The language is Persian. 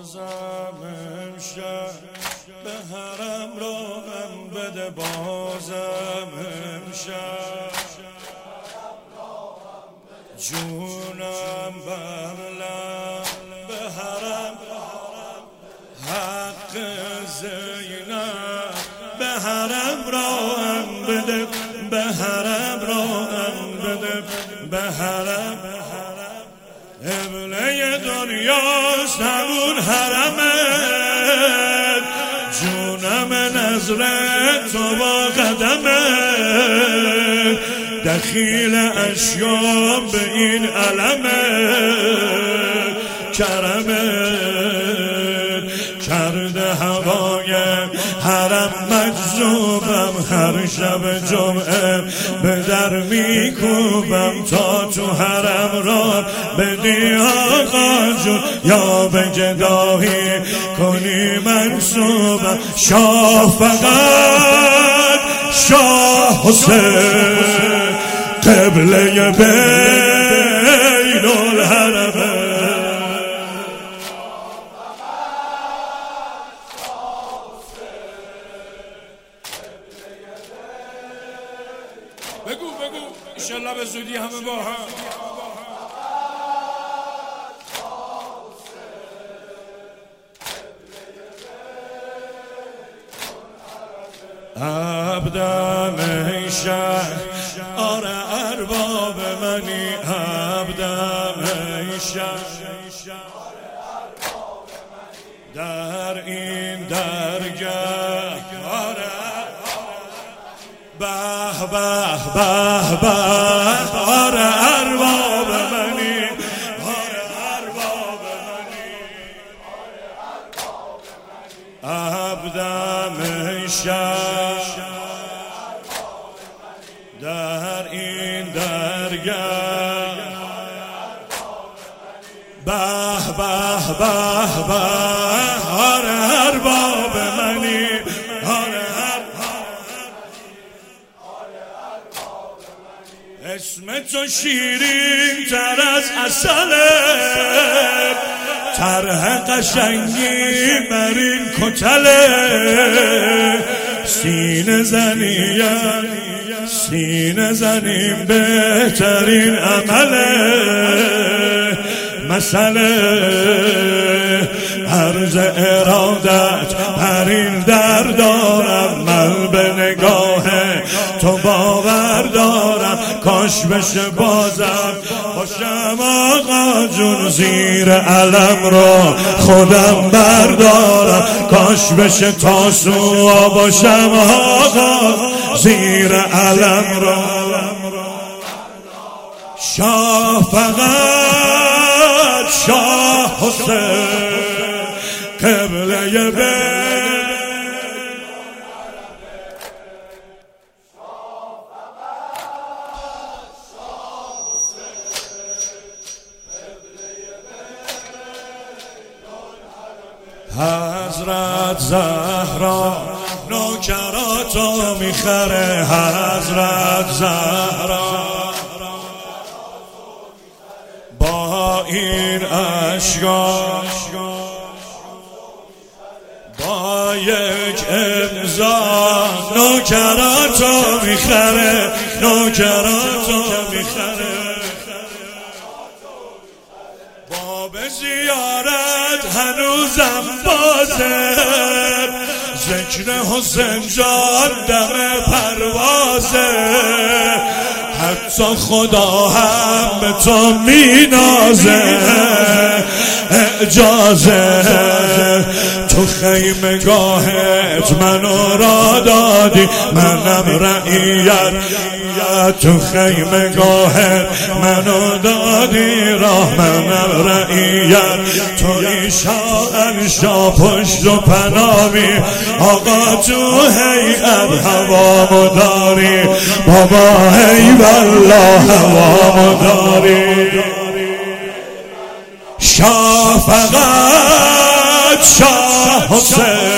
بازم امشب به حرم راهم بده، بازم امشب جونم برلم به حرم، حق زینب به حرم راهم بده، به حرم راهم بده، به حرم قبله دنیاست همون حرمت، جونم نظر تو با قدمت، دخیل اشیام به این علمت، کرمت کرده هوای حرم مجذوبم، هر شب جمعه به در میکوبم تا تو حرم را بدی آقا جون، یا به گدایی کنی منصوبم. شاه فقط شاه حسین قبله بین الحرمین، بگو انشالله به زودی همه با هم. عبدم ای شهر آره ارباب منی، عبدم ای شهر در این درگاه، آره به به به به، آره ارباب منی، آره ارباب منی، عبدم ای شهر در این درگاه، به به به به، آره ارباب منی، آره اسم تو شیرین تر از عسله، طرح قشنگی برین کتله، سینه زنیم بهترین عمله، مسئله عرض ارادت بر این در دارم، من به نگاه تو باور دارم، کاش بشه بازم باشم آقا جون، زیر علم را خودم بردارم، کاش بشه تاسوعا باشم آقا زیر علم را. شاه فقط شاه حسین قبله بین، حضرت زهرا نوکراتو میخره، حضرت زهرا با این اشکا با یک امضا نوکراتو میخره، نوکراتو میخره، باب زیارت هنوزم بازه، ذکر حسین جان دم پروازه، حتی خدا هم به تو مینازه، اجازه تو خیمگاهت منو را دادی، منم رعیت، تو خیمگاهت منو دادی راه، منم رعیت، تو ایشا انشا پشت و پنامی، آقا تو هیئت هوامو داری، بابا هی والله هوامو داری. شاه فقط شاه حسین